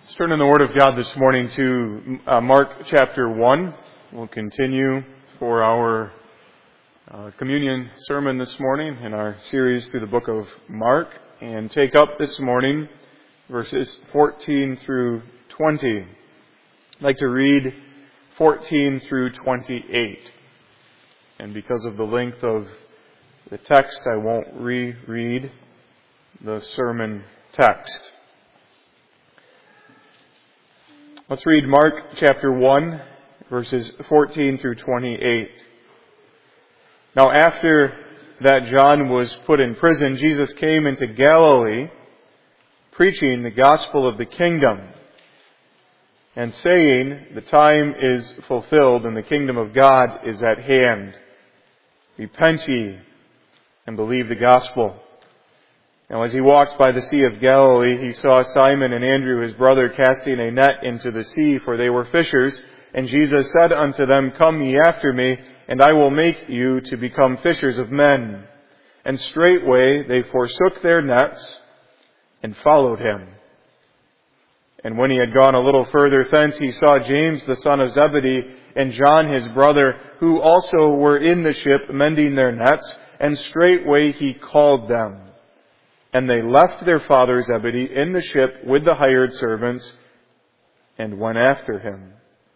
Let's turn in the Word of God this morning to Mark chapter 1. We'll continue for our communion sermon this morning in our series through the book of Mark and take up this morning verses 14 through 20. I'd like to read 14 through 28. And because of the length of the text, I won't reread the sermon text. Let's read Mark chapter 1, verses 14 through 28. Now after that John was put in prison, Jesus came into Galilee, preaching the gospel of the kingdom, and saying, "The time is fulfilled, and the kingdom of God is at hand. Repent ye, and believe the gospel." Now as he walked by the Sea of Galilee, he saw Simon and Andrew his brother casting a net into the sea, for they were fishers. And Jesus said unto them, "Come ye after me, and I will make you to become fishers of men." And straightway they forsook their nets, and followed him. And when he had gone a little further thence, he saw James the son of Zebedee, and John his brother, who also were in the ship mending their nets, and straightway he called them. And they left their father Zebedee in the ship with the hired servants, and went after him.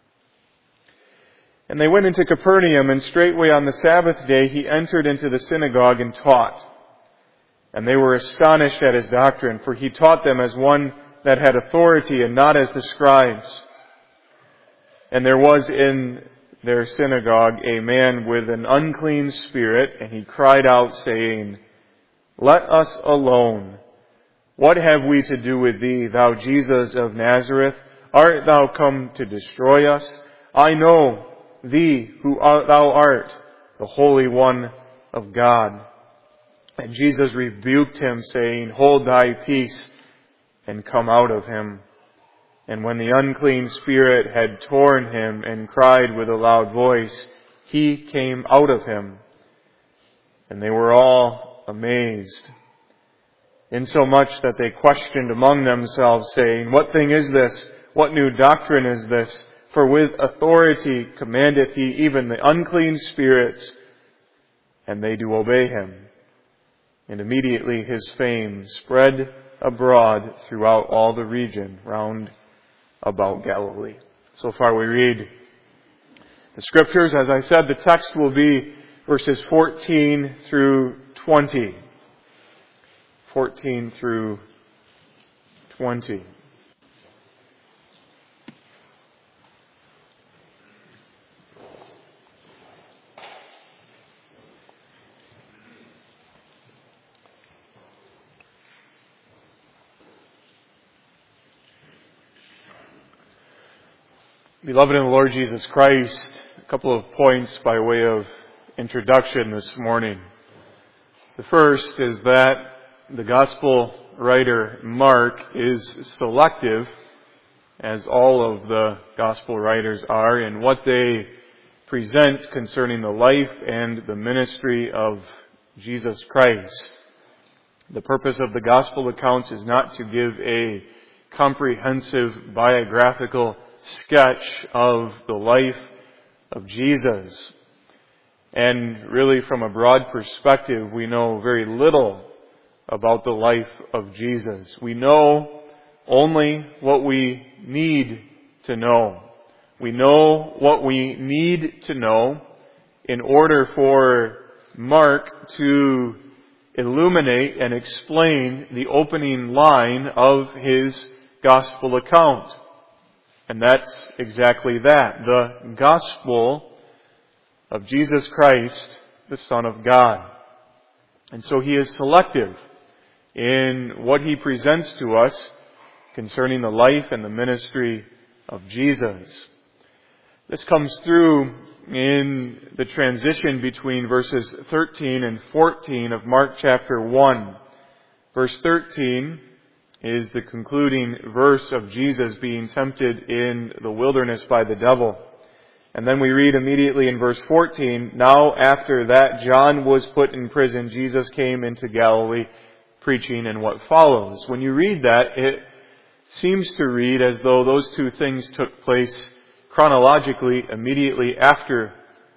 And they went into Capernaum, and straightway on the Sabbath day he entered into the synagogue and taught. And they were astonished at his doctrine, for he taught them as one that had authority, and not as the scribes. And there was in their synagogue a man with an unclean spirit, and he cried out, saying, "Let us alone. What have we to do with thee, thou Jesus of Nazareth? Art thou come to destroy us? I know thee who thou art, the Holy One of God." And Jesus rebuked him, saying, "Hold thy peace, and come out of him." And when the unclean spirit had torn him and cried with a loud voice, he came out of him. And they were all amazed, insomuch that they questioned among themselves, saying, "What thing is this? What new doctrine is this? For with authority commandeth he even the unclean spirits, and they do obey him." And immediately his fame spread abroad throughout all the region round about Galilee. So far we read the Scriptures. As I said, the text will be verses 14 through 20. 14 through 20. Beloved in the Lord Jesus Christ, a couple of points by way of introduction this morning. The first is that the gospel writer Mark is selective, as all of the gospel writers are, in what they present concerning the life and the ministry of Jesus Christ. The purpose of the gospel accounts is not to give a comprehensive biographical sketch of the life of Jesus. And really, from a broad perspective, we know very little about the life of Jesus. We know only what we need to know. We know what we need to know in order for Mark to illuminate and explain the opening line of his gospel account. And that's exactly that, the gospel of Jesus Christ, the Son of God. And so he is selective in what he presents to us concerning the life and the ministry of Jesus. This comes through in the transition between verses 13 and 14 of Mark chapter 1. Verse 13 is the concluding verse of Jesus being tempted in the wilderness by the devil. And then we read immediately in verse 14, "Now after that John was put in prison, Jesus came into Galilee, preaching," and what follows. When you read that, it seems to read as though those two things took place chronologically immediately after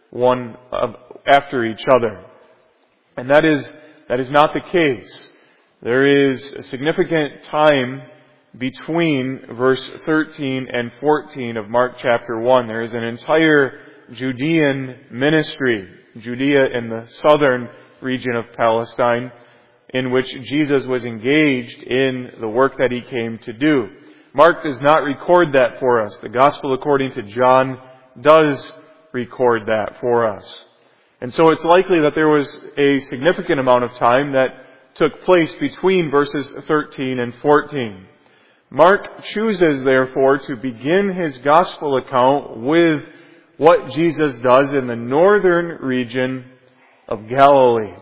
each other. And that is not the case. There is a significant time between verse 13 and 14 of Mark chapter 1. There is an entire Judean ministry, Judea in the southern region of Palestine, in which Jesus was engaged in the work that He came to do. Mark does not record that for us. The Gospel according to John does record that for us. And so it's likely that there was a significant amount of time that took place between verses 13 and 14. Mark chooses, therefore, to begin his Gospel account with what Jesus does in the northern region of Galilee.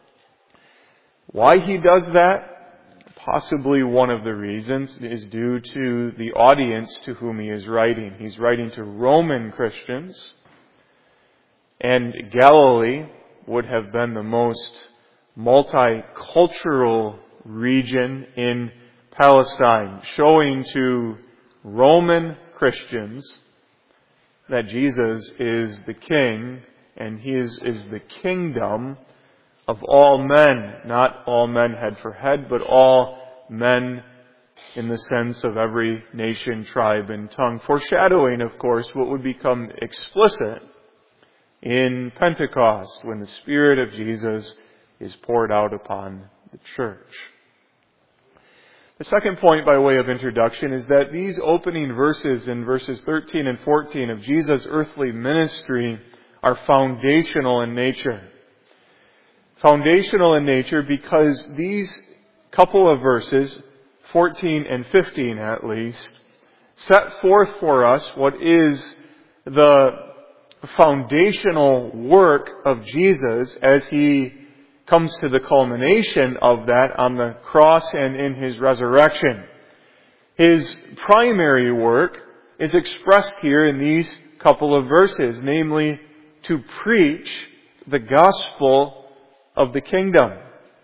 Why he does that? Possibly one of the reasons is due to the audience to whom he is writing. He's writing to Roman Christians, and Galilee would have been the most multicultural region in Palestine, showing to Roman Christians that Jesus is the King, and His is the kingdom of all men. Not all men head for head, but all men in the sense of every nation, tribe, and tongue. Foreshadowing, of course, what would become explicit in Pentecost, when the Spirit of Jesus is poured out upon the church. The second point by way of introduction is that these opening verses in verses 13 and 14 of Jesus' earthly ministry are foundational in nature. Foundational in nature because these couple of verses, 14 and 15 at least, set forth for us what is the foundational work of Jesus as He comes to the culmination of that on the cross and in His resurrection. His primary work is expressed here in these couple of verses, namely to preach the gospel of the kingdom.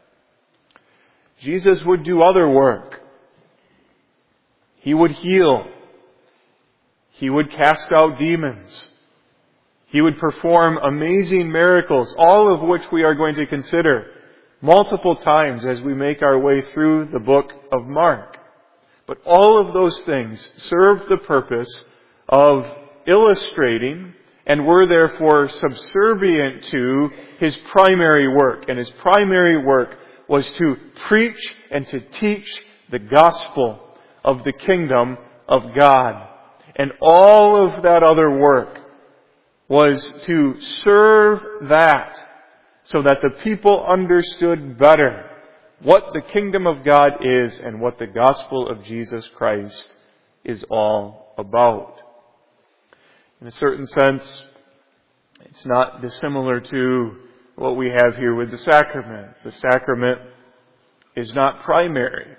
Jesus would do other work. He would heal. He would cast out demons. He would perform amazing miracles, all of which we are going to consider multiple times as we make our way through the book of Mark. But all of those things serve the purpose of illustrating and were therefore subservient to His primary work. And His primary work was to preach and to teach the gospel of the kingdom of God. And all of that other work was to serve that so that the people understood better what the kingdom of God is and what the gospel of Jesus Christ is all about. In a certain sense, it's not dissimilar to what we have here with the sacrament. The sacrament is not primary.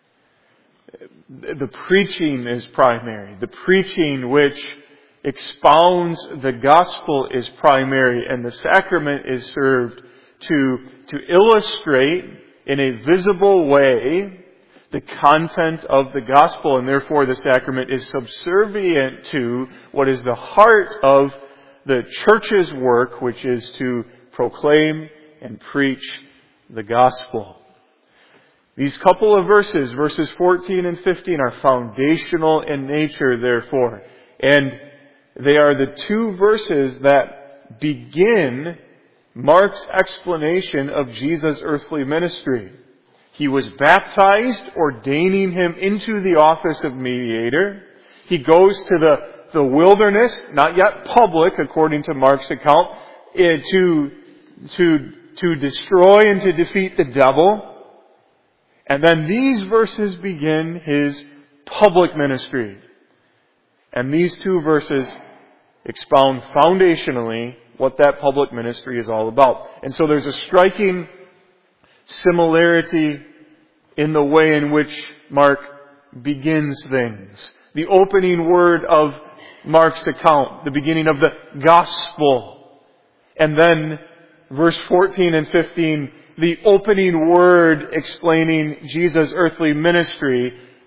The preaching is primary. The preaching which expounds the gospel is primary, and the sacrament is served to illustrate in a visible way the content of the gospel, and therefore the sacrament is subservient to what is the heart of the church's work, which is to proclaim and preach the gospel. These couple of verses 14 and 15, are foundational in nature, therefore, and they are the two verses that begin Mark's explanation of Jesus' earthly ministry. He was baptized, ordaining Him into the office of mediator. He goes to the wilderness, not yet public according to Mark's account, to destroy and to defeat the devil. And then these verses begin His public ministry. And these two verses expound foundationally what that public ministry is all about. And so there's a striking similarity in the way in which Mark begins things. The opening word of Mark's account, the beginning of the gospel. And then verse 14 and 15, the opening word explaining Jesus' earthly ministry,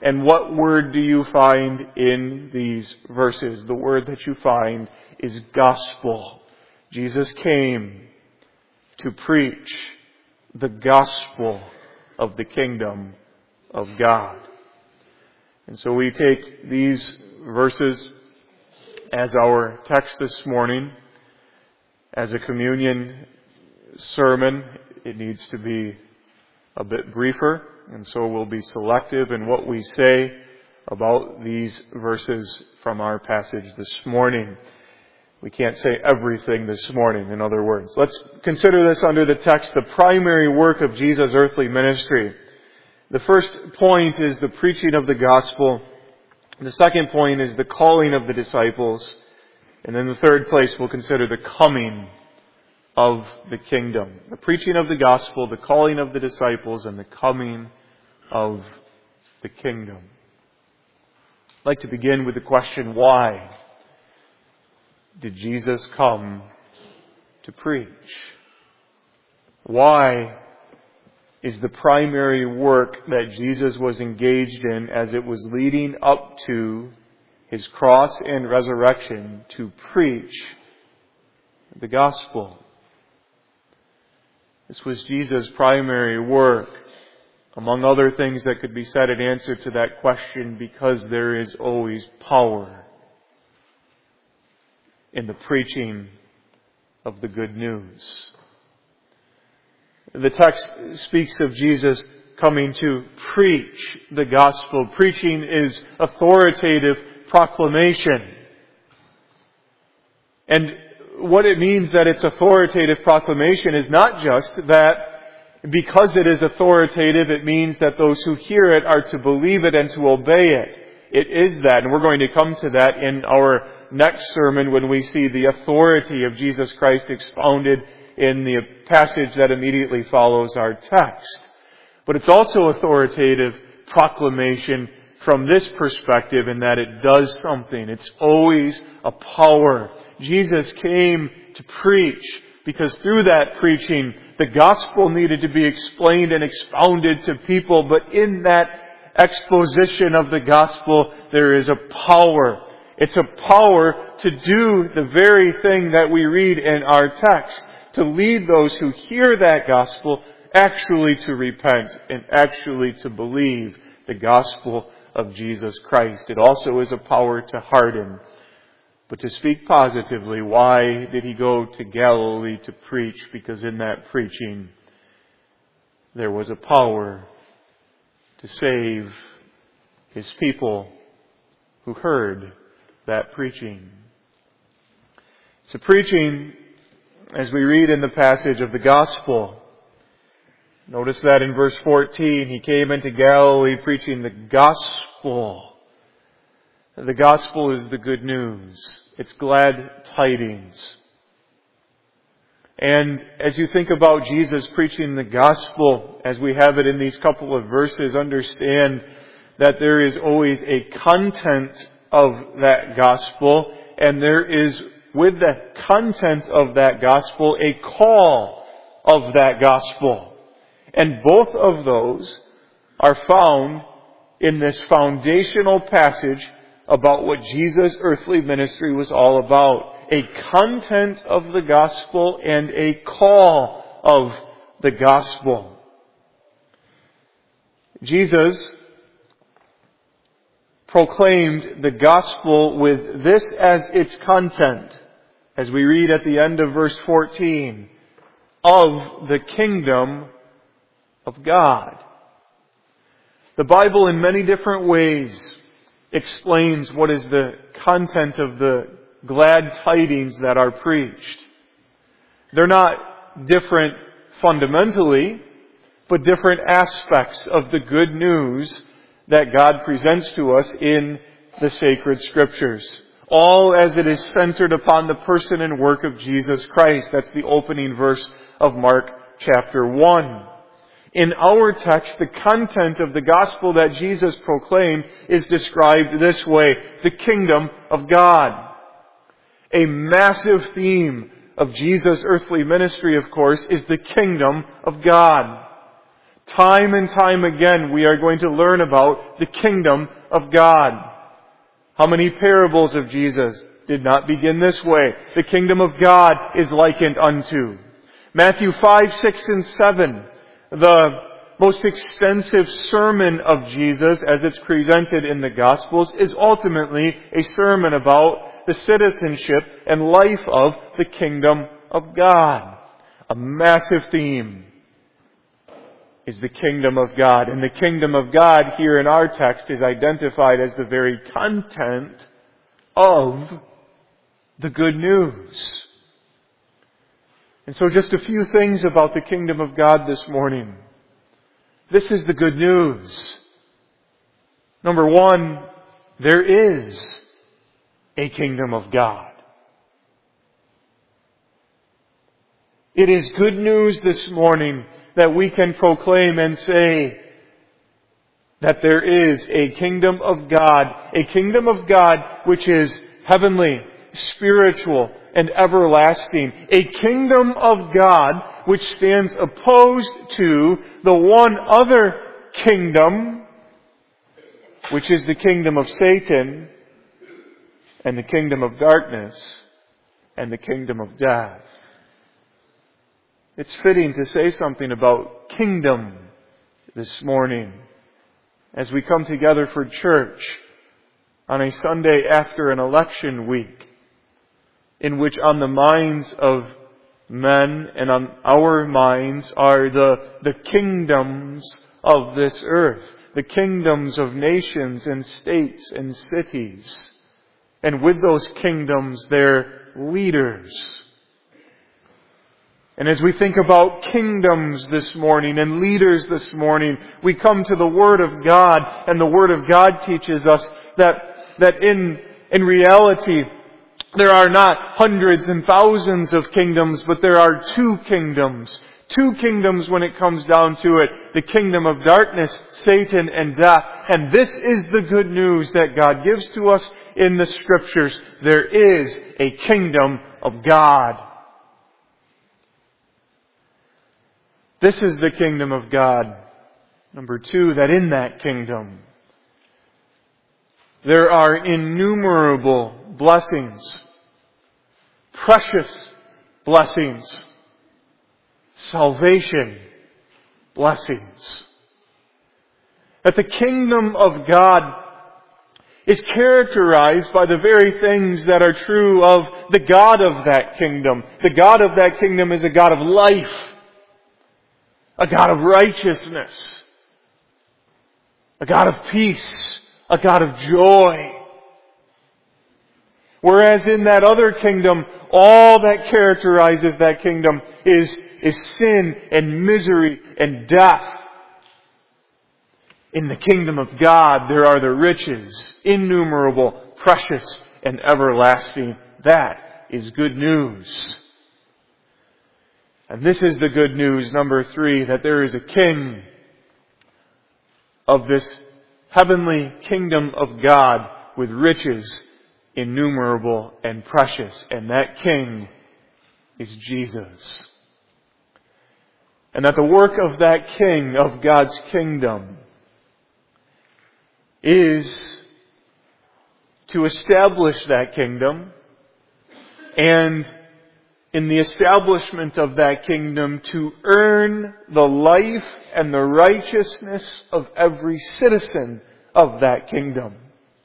And what word do you find in these verses? The word that you find is gospel. Jesus came to preach the gospel of the kingdom of God. And so we take these verses as our text this morning. As a communion sermon, it needs to be a bit briefer, and so we'll be selective in what we say about these verses from our passage this morning. We can't say everything this morning, in other words. Let's consider this under the text, the primary work of Jesus' earthly ministry. The first point is the preaching of the gospel. The second point is the calling of the disciples. And then the third place we'll consider the coming of the kingdom. The preaching of the gospel, the calling of the disciples, and the coming of the kingdom. I'd like to begin with the question, why did Jesus come to preach? Why is the primary work that Jesus was engaged in as it was leading up to His cross and resurrection to preach the gospel? This was Jesus' primary work, among other things that could be said in answer to that question, because there is always power in the preaching of the good news. The text speaks of Jesus coming to preach the gospel. Preaching is authoritative proclamation. And what it means that it's authoritative proclamation is not just that because it is authoritative, it means that those who hear it are to believe it and to obey it. It is that, and we're going to come to that in our next sermon when we see the authority of Jesus Christ expounded in the passage that immediately follows our text. But it's also authoritative proclamation from this perspective in that it does something. It's always a power. Jesus came to preach because through that preaching, the gospel needed to be explained and expounded to people. But in that exposition of the gospel, there is a power. It's a power to do the very thing that we read in our text, to lead those who hear that gospel actually to repent and actually to believe the gospel of Jesus Christ. It also is a power to harden. But to speak positively, why did He go to Galilee to preach? Because in that preaching, there was a power to save His people who heard that preaching. It's a preaching, as we read in the passage of the gospel. Notice that in verse 14, He came into Galilee preaching the gospel. The gospel is the good news. It's glad tidings. And as you think about Jesus preaching the gospel, as we have it in these couple of verses, understand that there is always a content of that gospel, and there is, with the content of that gospel, a call of that gospel. And both of those are found in this foundational passage about what Jesus' earthly ministry was all about. A content of the gospel and a call of the gospel. Jesus proclaimed the gospel with this as its content, as we read at the end of verse 14, of the kingdom of God. The Bible in many different ways explains what is the content of the glad tidings that are preached. They're not different fundamentally, but different aspects of the good news that God presents to us in the sacred Scriptures. All as it is centered upon the person and work of Jesus Christ. That's the opening verse of Mark chapter 1. In our text, the content of the gospel that Jesus proclaimed is described this way: the kingdom of God. A massive theme of Jesus' earthly ministry, of course, is the kingdom of God. Time and time again, we are going to learn about the kingdom of God. How many parables of Jesus did not begin this way? The kingdom of God is likened unto. Matthew 5, 6, and 7, the most extensive sermon of Jesus as it's presented in the Gospels, is ultimately a sermon about the citizenship and life of the kingdom of God. A massive theme is the kingdom of God. And the kingdom of God here in our text is identified as the very content of the good news. And so just a few things about the kingdom of God this morning. This is the good news. Number one, there is a kingdom of God. It is good news this morning that we can proclaim and say that there is a kingdom of God which is heavenly, spiritual, and everlasting. A kingdom of God which stands opposed to the one other kingdom, which is the kingdom of Satan, and the kingdom of darkness, and the kingdom of death. It's fitting to say something about kingdom this morning as we come together for church on a Sunday after an election week, in which on the minds of men and on our minds are the kingdoms of this earth, the kingdoms of nations and states and cities, and with those kingdoms their leaders. And as we think about kingdoms this morning and leaders this morning, we come to the Word of God, and the Word of God teaches us that in reality there are not hundreds and thousands of kingdoms, but there are two kingdoms. Two kingdoms when it comes down to it. The kingdom of darkness, Satan, and death. And this is the good news that God gives to us in the Scriptures. There is a kingdom of God. This is the kingdom of God. Number two, that in that kingdom there are innumerable blessings, precious blessings, salvation blessings. That the kingdom of God is characterized by the very things that are true of the God of that kingdom. The God of that kingdom is a God of life, a God of righteousness, a God of peace, a God of joy. Whereas in that other kingdom, all that characterizes that kingdom is sin and misery and death. In the kingdom of God, there are the riches, innumerable, precious, and everlasting. That is good news. And this is the good news, number three, that there is a king of this heavenly kingdom of God with riches innumerable and precious. And that king is Jesus. And that the work of that king of God's kingdom is to establish that kingdom, and in the establishment of that kingdom to earn the life and the righteousness of every citizen of that kingdom.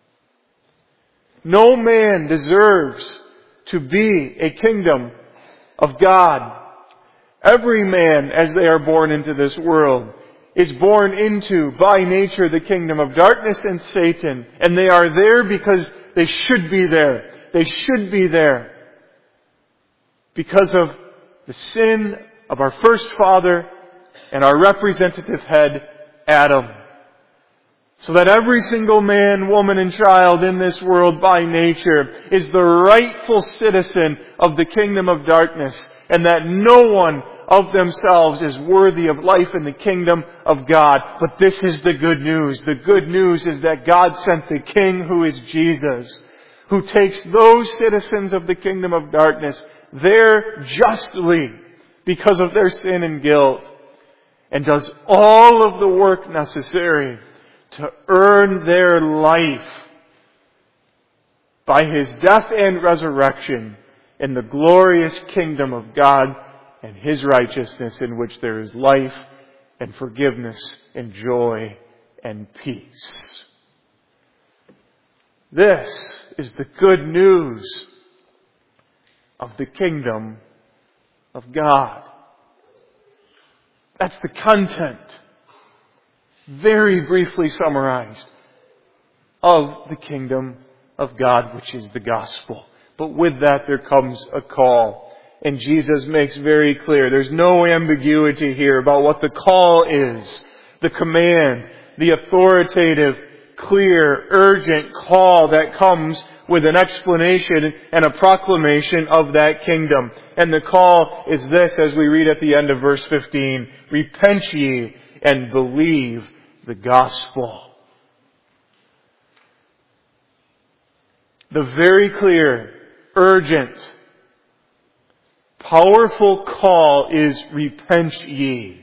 No man deserves to be a kingdom of God. Every man, as they are born into this world, is born into, by nature, the kingdom of darkness and Satan. And they are there because they should be there. They should be there because of the sin of our first father and our representative head, Adam. So that every single man, woman, and child in this world by nature is the rightful citizen of the kingdom of darkness, and that no one of themselves is worthy of life in the kingdom of God. But this is the good news. The good news is that God sent the King, who is Jesus, who takes those citizens of the kingdom of darkness there justly because of their sin and guilt, and does all of the work necessary to earn their life by His death and resurrection in the glorious kingdom of God and His righteousness, in which there is life and forgiveness and joy and peace. This is the good news of the kingdom of God. That's the content, very briefly summarized, of the kingdom of God, which is the gospel. But with that there comes a call. And Jesus makes very clear, there's no ambiguity here about what the call is. The command, the authoritative, clear, urgent call that comes with an explanation and a proclamation of that kingdom. And the call is this, as we read at the end of verse 15, repent ye and believe the gospel. The very clear, urgent, powerful call is repent ye.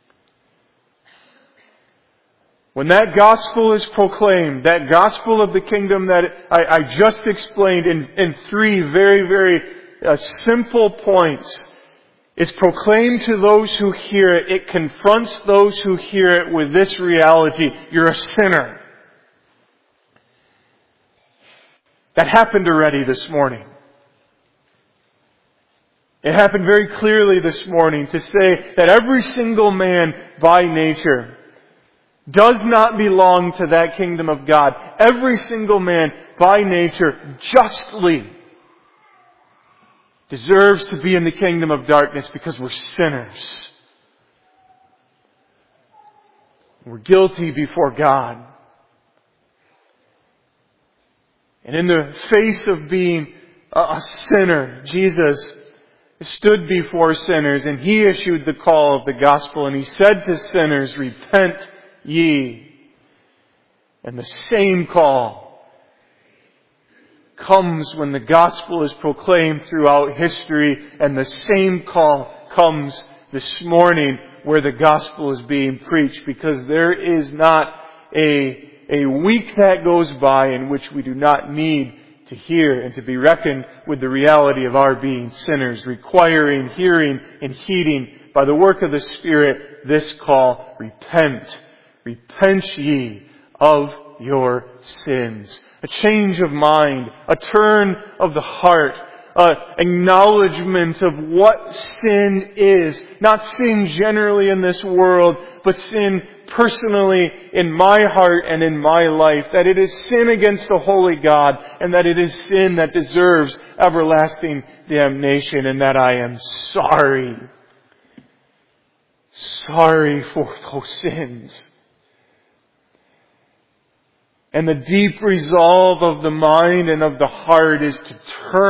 When that gospel is proclaimed, that gospel of the kingdom that I just explained in three very, very simple points, is proclaimed to those who hear it. It confronts those who hear it with this reality: you're a sinner. That happened already this morning. It happened very clearly this morning to say that every single man by nature does not belong to that kingdom of God. Every single man by nature justly deserves to be in the kingdom of darkness because we're sinners. We're guilty before God. And in the face of being a sinner, Jesus stood before sinners and He issued the call of the gospel, and He said to sinners, repent ye. And the same call comes when the gospel is proclaimed throughout history, and the same call comes this morning where the gospel is being preached, because there is not a week that goes by in which we do not need to hear and to be reckoned with the reality of our being sinners, requiring hearing and heeding by the work of the Spirit this call: repent. Repent ye of your sins. A change of mind, a turn of the heart, acknowledgement of what sin is. Not sin generally in this world, but sin personally in my heart and in my life. That it is sin against the holy God, and that it is sin that deserves everlasting damnation, and that I am sorry. Sorry for those sins. And the deep resolve of the mind and of the heart is to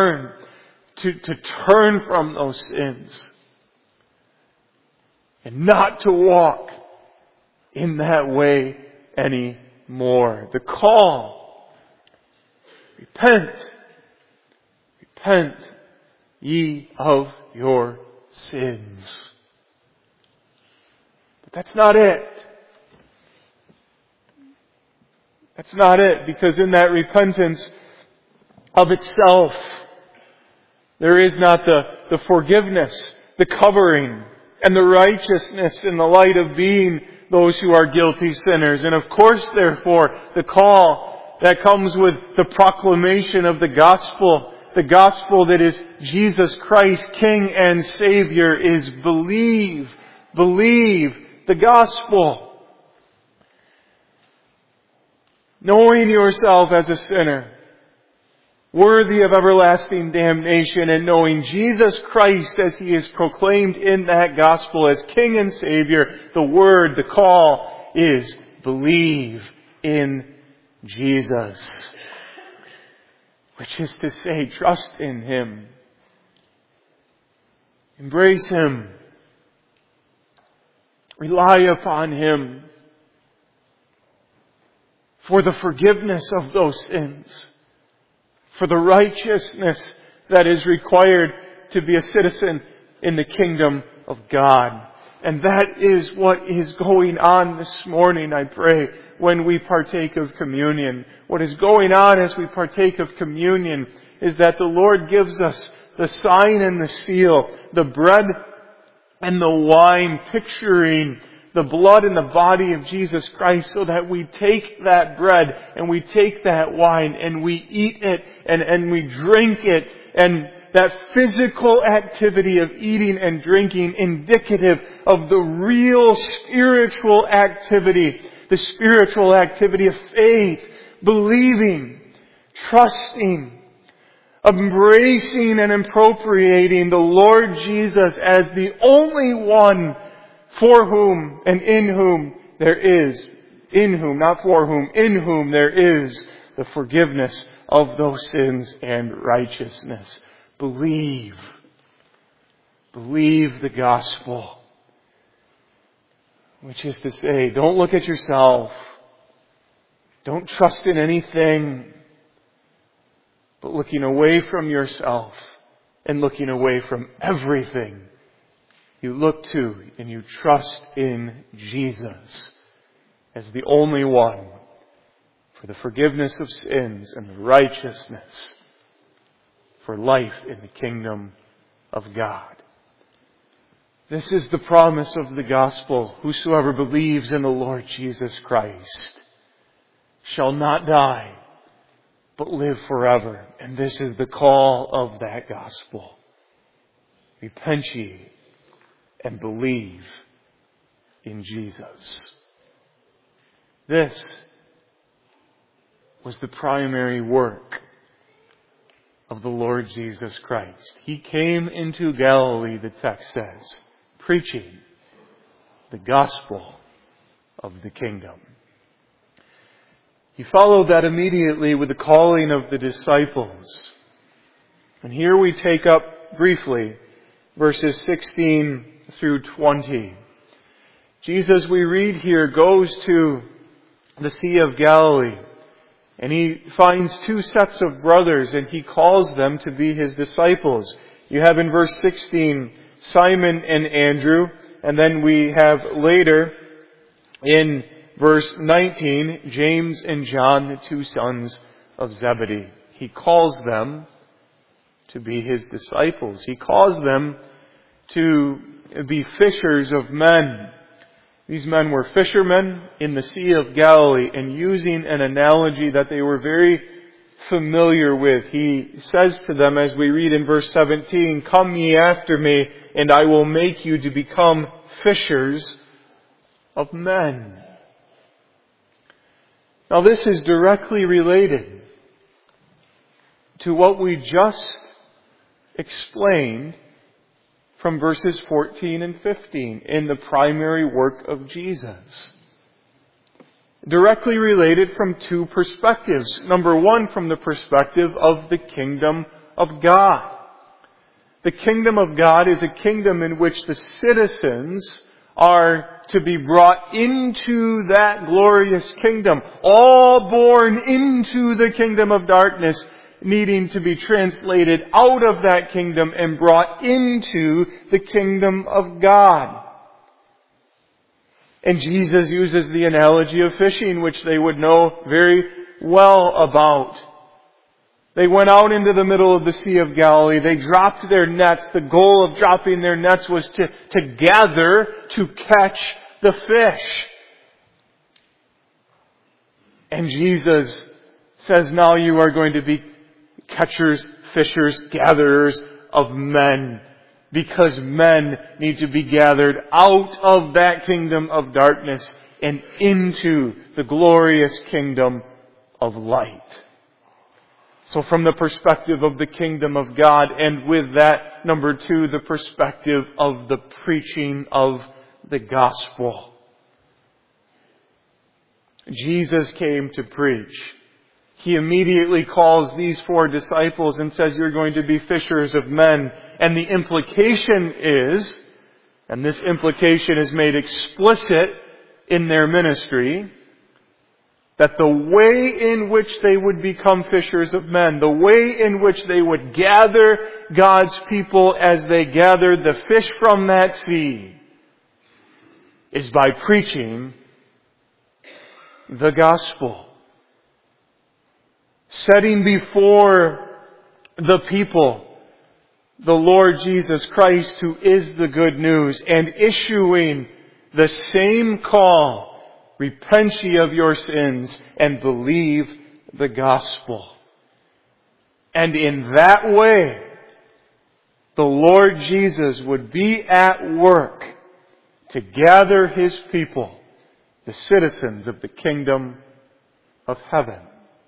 turn from those sins and not to walk in that way anymore. The call: repent. Repent ye of your sins. But that's not it. That's not it, because in that repentance of itself, there is not the forgiveness, the covering, and the righteousness in the light of being those who are guilty sinners. And of course, therefore, the call that comes with the proclamation of the gospel that is Jesus Christ, King and Savior, is believe the gospel. Knowing yourself as a sinner, worthy of everlasting damnation, and knowing Jesus Christ as He is proclaimed in that gospel as King and Savior, the word, the call is believe in Jesus. Which is to say, trust in Him. Embrace Him. Rely upon Him for the forgiveness of those sins, for the righteousness that is required to be a citizen in the kingdom of God. And that is what is going on this morning, I pray, when we partake of communion. What is going on as we partake of communion is that the Lord gives us the sign and the seal, the bread and the wine, picturing the blood and the body of Jesus Christ, so that we take that bread and we take that wine and we eat it and we drink it, and that physical activity of eating and drinking indicative of the real spiritual activity, the spiritual activity of faith, believing, trusting, embracing and appropriating the Lord Jesus as the only one for whom and in whom there is, in whom, not for whom, in whom there is the forgiveness of those sins and righteousness. Believe. Believe the gospel. Which is to say, don't look at yourself. Don't trust in anything. But looking away from yourself and looking away from everything, you look to and you trust in Jesus as the only one for the forgiveness of sins and the righteousness for life in the kingdom of God. This is the promise of the gospel. Whosoever believes in the Lord Jesus Christ shall not die, but live forever. And this is the call of that gospel. Repent ye and believe in Jesus. This was the primary work of the Lord Jesus Christ. He came into Galilee, the text says, preaching the gospel of the kingdom. He followed that immediately with the calling of the disciples. And here we take up briefly verses 16 through 20. Jesus, we read here, goes to the Sea of Galilee, and He finds two sets of brothers, and He calls them to be His disciples. You have in verse 16, Simon and Andrew, and then we have later in verse 19, James and John, the two sons of Zebedee. He calls them to be His disciples. He calls them to be fishers of men. These men were fishermen in the Sea of Galilee, and using an analogy that they were very familiar with, He says to them, as we read in verse 17, "Come ye after me, and I will make you to become fishers of men." Now this is directly related to what we just explained from verses 14 and 15 in the primary work of Jesus. Directly related from two perspectives. Number one, from the perspective of the kingdom of God. The kingdom of God is a kingdom in which the citizens are to be brought into that glorious kingdom, all born into the kingdom of darkness, needing to be translated out of that kingdom and brought into the kingdom of God. And Jesus uses the analogy of fishing, which they would know very well about. They went out into the middle of the Sea of Galilee. They dropped their nets. The goal of dropping their nets was to gather, to catch the fish. And Jesus says, now you are going to be catchers, fishers, gatherers of men. Because men need to be gathered out of that kingdom of darkness and into the glorious kingdom of light. So from the perspective of the kingdom of God, and with that, number two, the perspective of the preaching of the gospel. Jesus came to preach. He immediately calls these four disciples and says, you're going to be fishers of men. And the implication is, and this implication is made explicit in their ministry, that the way in which they would become fishers of men, the way in which they would gather God's people as they gathered the fish from that sea, is by preaching the gospel. Setting before the people the Lord Jesus Christ, who is the good news, and issuing the same call, repent ye of your sins and believe the gospel. And in that way, the Lord Jesus would be at work to gather His people, the citizens of the kingdom of heaven.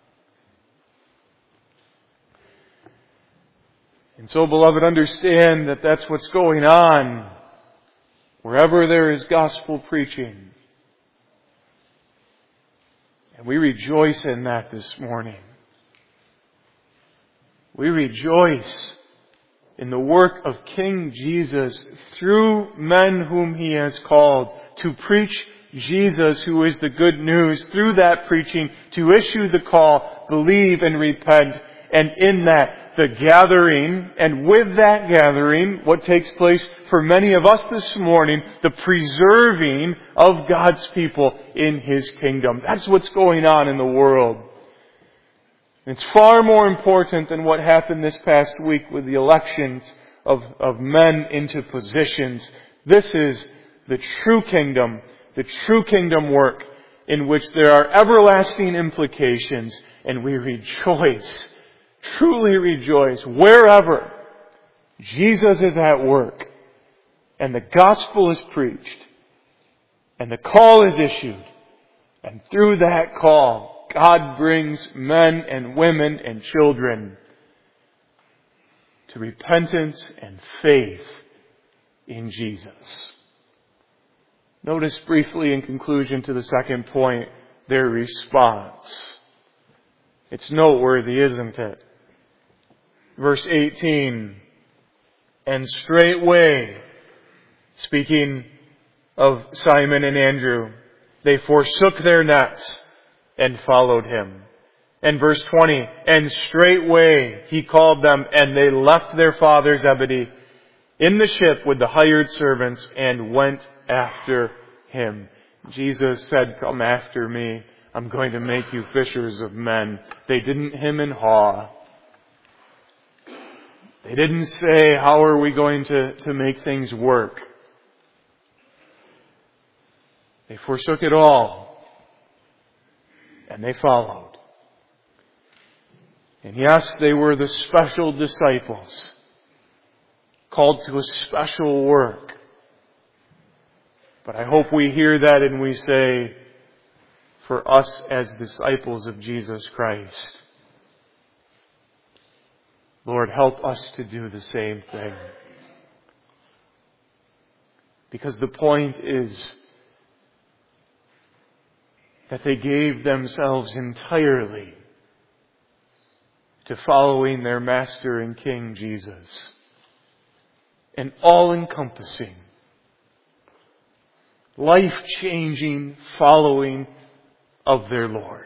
And so, beloved, understand that that's what's going on wherever there is gospel preaching. And we rejoice in that this morning. We rejoice in the work of King Jesus through men whom He has called to preach Jesus, who is the good news, through that preaching to issue the call, believe and repent. And in that, the gathering, and with that gathering, what takes place for many of us this morning, the preserving of God's people in His kingdom. That's what's going on in the world. It's far more important than what happened this past week with the elections of men into positions. This is the true kingdom work in which there are everlasting implications, and we rejoice. Truly rejoice wherever Jesus is at work and the gospel is preached and the call is issued. And through that call, God brings men and women and children to repentance and faith in Jesus. Notice briefly in conclusion to the second point, their response. It's noteworthy, isn't it? Verse 18, and straightway, speaking of Simon and Andrew, they forsook their nets and followed Him. And verse 20, and straightway He called them, and they left their father Zebedee in the ship with the hired servants and went after Him. Jesus said, come after me. I'm going to make you fishers of men. They didn't hem and haw. They didn't say, how are we going to make things work? They forsook it all. And they followed. And yes, they were the special disciples, called to a special work. But I hope we hear that and we say, for us as disciples of Jesus Christ, Lord, help us to do the same thing. Because the point is that they gave themselves entirely to following their Master and King Jesus. An all-encompassing, life-changing following of their Lord,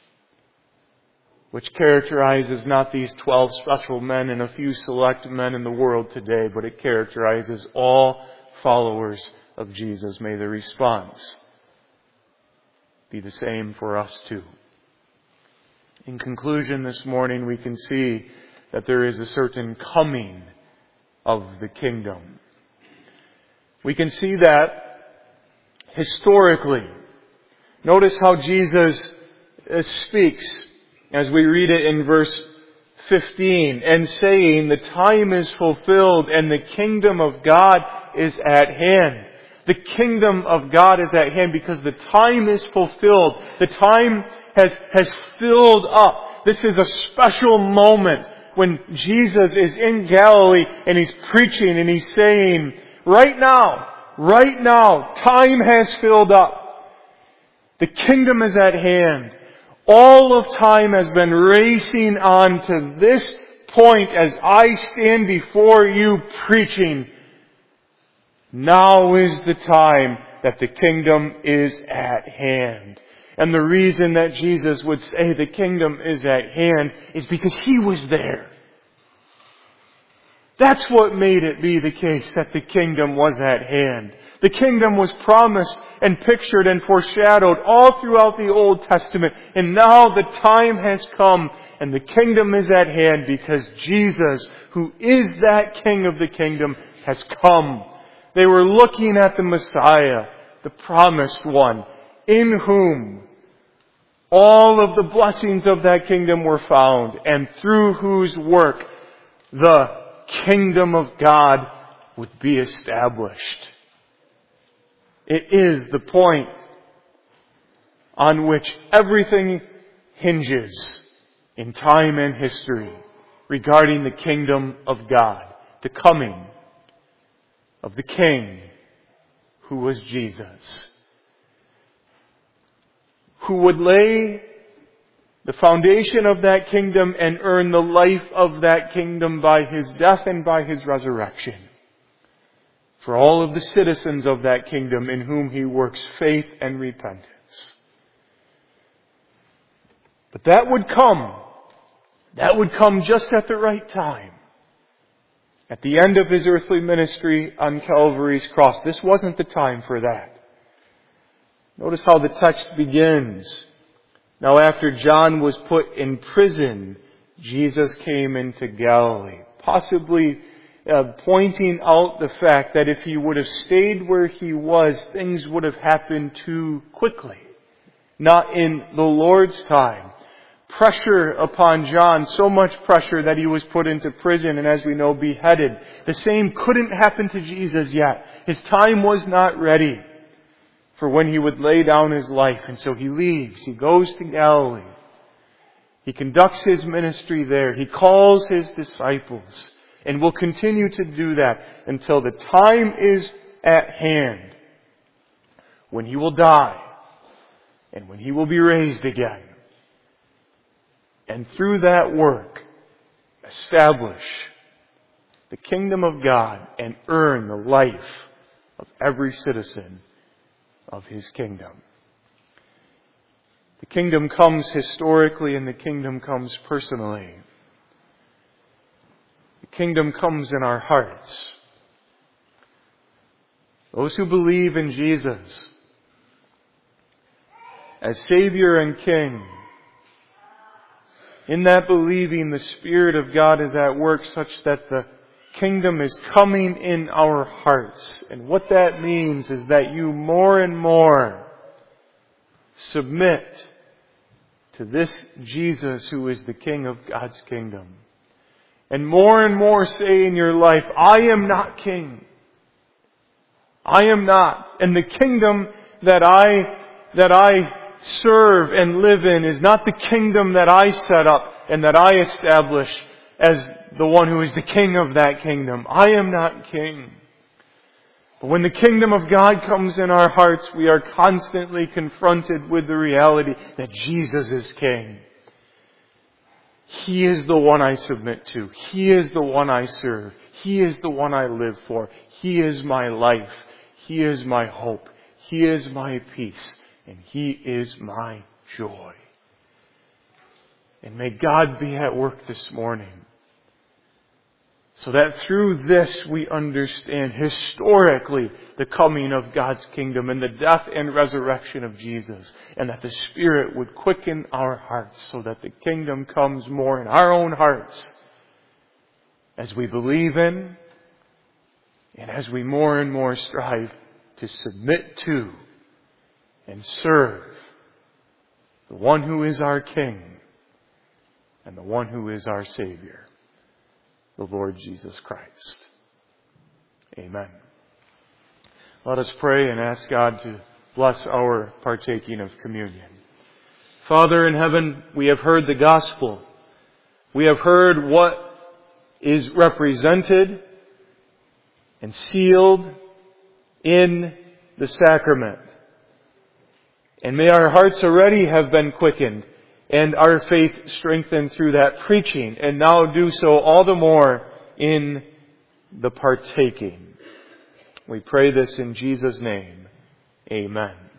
which characterizes not these 12 special men and a few select men in the world today, but it characterizes all followers of Jesus. May the response be the same for us too. In conclusion this morning, we can see that there is a certain coming of the kingdom. We can see that historically. Notice how Jesus speaks as we read it in verse 15, and saying, the time is fulfilled and the kingdom of God is at hand. The kingdom of God is at hand because the time is fulfilled. The time has filled up. This is a special moment when Jesus is in Galilee and He's preaching and He's saying, right now, time has filled up. The kingdom is at hand. All of time has been racing on to this point as I stand before you preaching. Now is the time that the kingdom is at hand. And the reason that Jesus would say the kingdom is at hand is because He was there. That's what made it be the case that the kingdom was at hand. The kingdom was promised and pictured and foreshadowed all throughout the Old Testament. And now the time has come and the kingdom is at hand because Jesus, who is that King of the kingdom, has come. They were looking at the Messiah, the promised one, in whom all of the blessings of that kingdom were found, and through whose work the kingdom of God would be established. It is the point on which everything hinges in time and history regarding the kingdom of God, the coming of the King who was Jesus, who would lay the foundation of that kingdom and earn the life of that kingdom by His death and by His resurrection for all of the citizens of that kingdom in whom He works faith and repentance. But that would come just at the right time. At the end of His earthly ministry on Calvary's cross. This wasn't the time for that. Notice how the text begins. Now after John was put in prison, Jesus came into Galilee. Possibly pointing out the fact that if He would have stayed where He was, things would have happened too quickly. Not in the Lord's time. Pressure upon John, so much pressure that he was put into prison and, as we know, beheaded. The same couldn't happen to Jesus yet. His time was not ready for when He would lay down His life. And so He leaves. He goes to Galilee. He conducts His ministry there. He calls His disciples and will continue to do that until the time is at hand when He will die and when He will be raised again. And through that work, establish the kingdom of God and earn the life of every citizen of His kingdom. The kingdom comes historically and the kingdom comes personally. The kingdom comes in our hearts. Those who believe in Jesus as Savior and King, in that believing, the Spirit of God is at work such that the kingdom is coming in our hearts. And what that means is that you more and more submit to this Jesus who is the King of God's kingdom. And more say in your life, I am not king. I am not. And the kingdom that I serve and live in is not the kingdom that I set up and that I establish as the one who is the king of that kingdom. I am not king. But when the kingdom of God comes in our hearts, we are constantly confronted with the reality that Jesus is king. He is the one I submit to. He is the one I serve. He is the one I live for. He is my life. He is my hope. He is my peace. And He is my joy. And may God be at work this morning so that through this we understand historically the coming of God's kingdom and the death and resurrection of Jesus, and that the Spirit would quicken our hearts so that the kingdom comes more in our own hearts as we believe in and as we more and more strive to submit to and serve the one who is our King and the one who is our Savior, the Lord Jesus Christ. Amen. Let us pray and ask God to bless our partaking of communion. Father in heaven, we have heard the gospel. We have heard what is represented and sealed in the sacrament. And may our hearts already have been quickened and our faith strengthened through that preaching, and now do so all the more in the partaking. We pray this in Jesus' name. Amen.